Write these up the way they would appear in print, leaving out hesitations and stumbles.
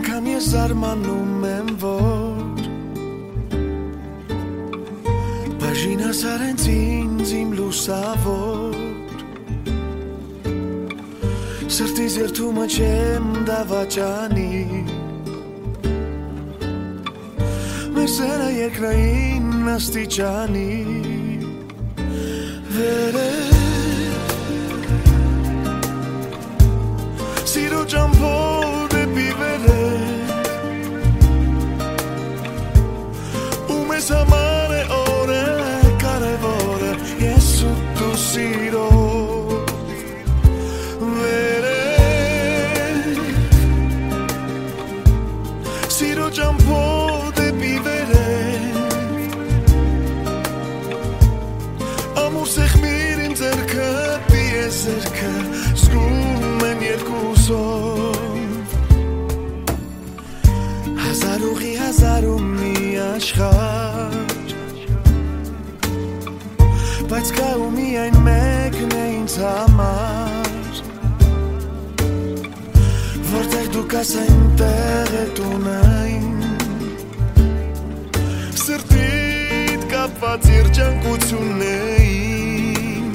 անգամ ես զարմանում եմ, որ բաժին ասարենց ինձ իմ լուսավոր Սրտիս երթումը չեմ դավաճանի Մեր սերը երկրային աստիճանի Սիրո ճամփով դեպի վերև Ու մեզ համար է օրը կարևորը Ես ու դու սիրով վերև Սիրո ճամփով դեպի վերև Ամուր սեղմիր իմ ձեռքը պիես ձեռքը Զգում են երկուսով Հազարուղի հազարում մի աշխար Բայց կա ու միայն մեկն է ինձ համար Որտեղ դու կաս այնտեղ է տունային Սրտիդ կապված երջանկություններին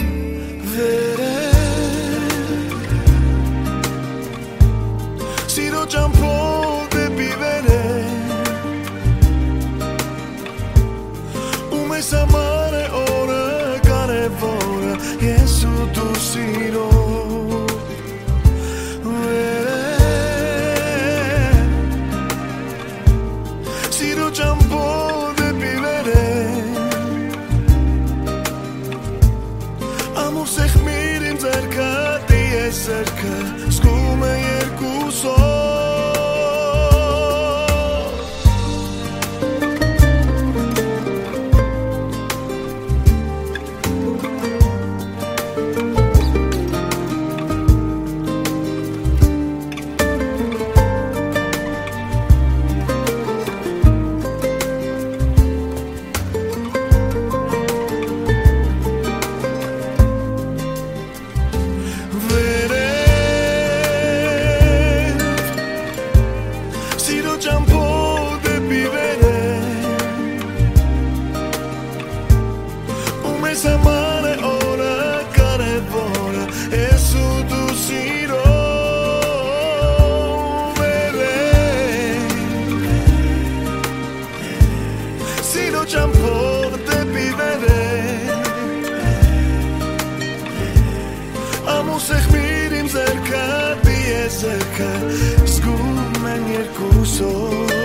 Սիրո ճամփով դեպի վերև Ու մեզ համար է օրը կարևորը Ես ու դու սիրով Սիրո ճամփով դեպի վերև Ամուր սեղմիր իմ ձեռքը դիես ձեռքը Զգում է երկուսով Սիրո ճամփով դեպի վերև Ու մեզ համար է օրը կարևորը Ես ու դու սիրով վերև Սիրո ճամփով դեպի վերև Ամուր սեղմիր իմ ձեռքը պիես ձեռքը Զգում են երկուսով